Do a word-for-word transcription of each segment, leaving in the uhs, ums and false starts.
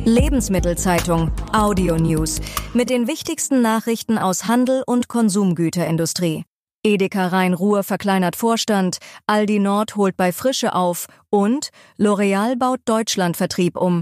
Lebensmittelzeitung Audio News mit den wichtigsten Nachrichten aus Handel und Konsumgüterindustrie. Edeka Rhein-Ruhr verkleinert Vorstand, Aldi Nord holt bei Frische auf und L'Oreal baut Deutschlandvertrieb um.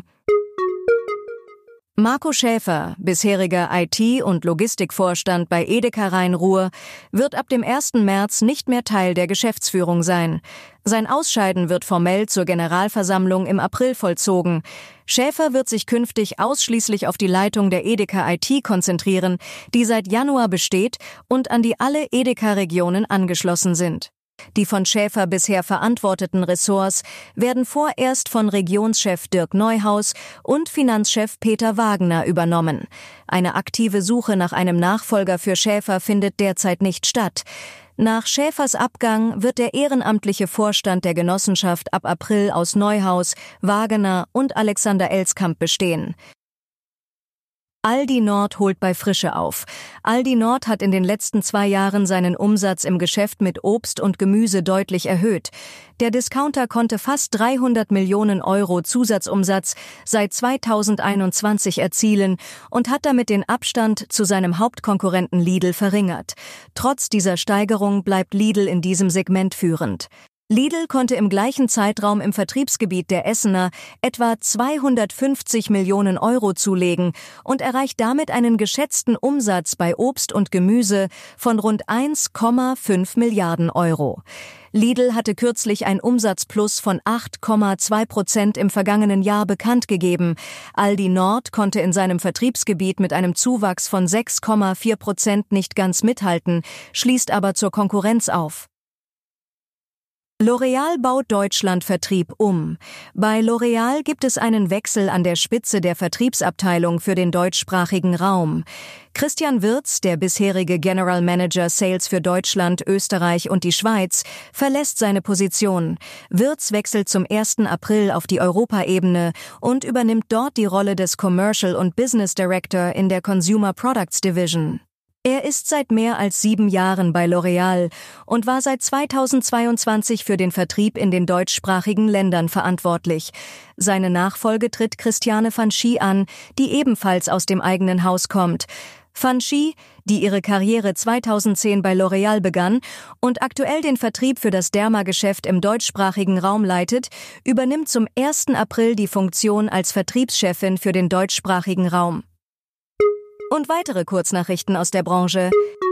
Marco Schäfer, bisheriger I T- und Logistikvorstand bei Edeka Rhein-Ruhr, wird ab dem ersten März nicht mehr Teil der Geschäftsführung sein. Sein Ausscheiden wird formell zur Generalversammlung im April vollzogen. Schäfer wird sich künftig ausschließlich auf die Leitung der Edeka I T konzentrieren, die seit Januar besteht und an die alle Edeka-Regionen angeschlossen sind. Die von Schäfer bisher verantworteten Ressorts werden vorerst von Regionschef Dirk Neuhaus und Finanzchef Peter Wagner übernommen. Eine aktive Suche nach einem Nachfolger für Schäfer findet derzeit nicht statt. Nach Schäfers Abgang wird der ehrenamtliche Vorstand der Genossenschaft ab April aus Neuhaus, Wagner und Alexander Elskamp bestehen. Aldi Nord holt bei Frische auf. Aldi Nord hat in den letzten zwei Jahren seinen Umsatz im Geschäft mit Obst und Gemüse deutlich erhöht. Der Discounter konnte fast dreihundert Millionen Euro Zusatzumsatz seit zweitausendeinundzwanzig erzielen und hat damit den Abstand zu seinem Hauptkonkurrenten Lidl verringert. Trotz dieser Steigerung bleibt Lidl in diesem Segment führend. Lidl konnte im gleichen Zeitraum im Vertriebsgebiet der Essener etwa zweihundertfünfzig Millionen Euro zulegen und erreicht damit einen geschätzten Umsatz bei Obst und Gemüse von rund eins Komma fünf Milliarden Euro. Lidl hatte kürzlich ein Umsatzplus von acht Komma zwei Prozent im vergangenen Jahr bekannt gegeben. Aldi Nord konnte in seinem Vertriebsgebiet mit einem Zuwachs von sechs Komma vier Prozent nicht ganz mithalten, schließt aber zur Konkurrenz auf. L'Oreal baut Deutschlandvertrieb um. Bei L'Oreal gibt es einen Wechsel an der Spitze der Vertriebsabteilung für den deutschsprachigen Raum. Christian Wirz, der bisherige General Manager Sales für Deutschland, Österreich und die Schweiz, verlässt seine Position. Wirz wechselt zum ersten April auf die Europaebene und übernimmt dort die Rolle des Commercial und Business Director in der Consumer Products Division. Er ist seit mehr als sieben Jahren bei L'Oreal und war seit zweitausendzweiundzwanzig für den Vertrieb in den deutschsprachigen Ländern verantwortlich. Seine Nachfolge tritt Christiane van Schie an, die ebenfalls aus dem eigenen Haus kommt. Van Schie, die ihre Karriere zweitausendzehn bei L'Oreal begann und aktuell den Vertrieb für das Derma-Geschäft im deutschsprachigen Raum leitet, übernimmt zum ersten April die Funktion als Vertriebschefin für den deutschsprachigen Raum. Und weitere Kurznachrichten aus der Branche.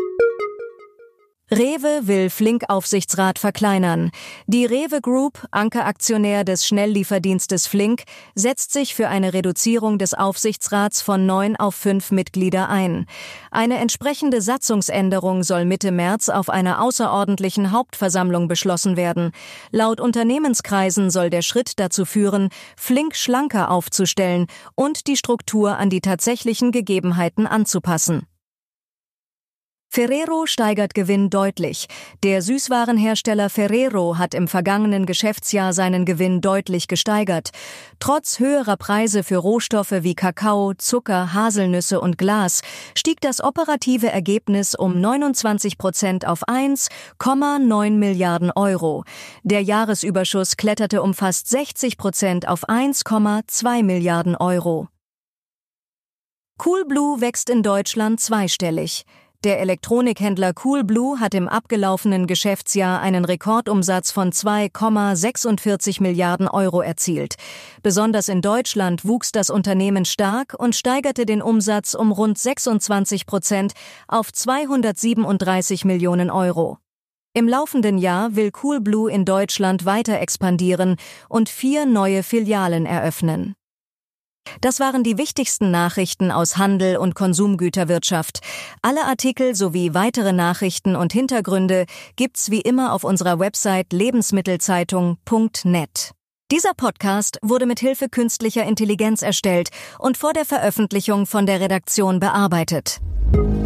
Rewe will Flink-Aufsichtsrat verkleinern. Die Rewe Group, Ankeraktionär des Schnelllieferdienstes Flink, setzt sich für eine Reduzierung des Aufsichtsrats von neun auf fünf Mitglieder ein. Eine entsprechende Satzungsänderung soll Mitte März auf einer außerordentlichen Hauptversammlung beschlossen werden. Laut Unternehmenskreisen soll der Schritt dazu führen, Flink schlanker aufzustellen und die Struktur an die tatsächlichen Gegebenheiten anzupassen. Ferrero steigert Gewinn deutlich. Der Süßwarenhersteller Ferrero hat im vergangenen Geschäftsjahr seinen Gewinn deutlich gesteigert. Trotz höherer Preise für Rohstoffe wie Kakao, Zucker, Haselnüsse und Glas stieg das operative Ergebnis um neunundzwanzig Prozent auf eins Komma neun Milliarden Euro. Der Jahresüberschuss kletterte um fast sechzig Prozent auf eins Komma zwei Milliarden Euro. Coolblue wächst in Deutschland zweistellig. Der Elektronikhändler Coolblue hat im abgelaufenen Geschäftsjahr einen Rekordumsatz von zwei Komma sechsundvierzig Milliarden Euro erzielt. Besonders in Deutschland wuchs das Unternehmen stark und steigerte den Umsatz um rund sechsundzwanzig Prozent auf zweihundertsiebenunddreißig Millionen Euro. Im laufenden Jahr will Coolblue in Deutschland weiter expandieren und vier neue Filialen eröffnen. Das waren die wichtigsten Nachrichten aus Handel und Konsumgüterwirtschaft. Alle Artikel sowie weitere Nachrichten und Hintergründe gibt's wie immer auf unserer Website lebensmittelzeitung punkt net. Dieser Podcast wurde mit Hilfe künstlicher Intelligenz erstellt und vor der Veröffentlichung von der Redaktion bearbeitet.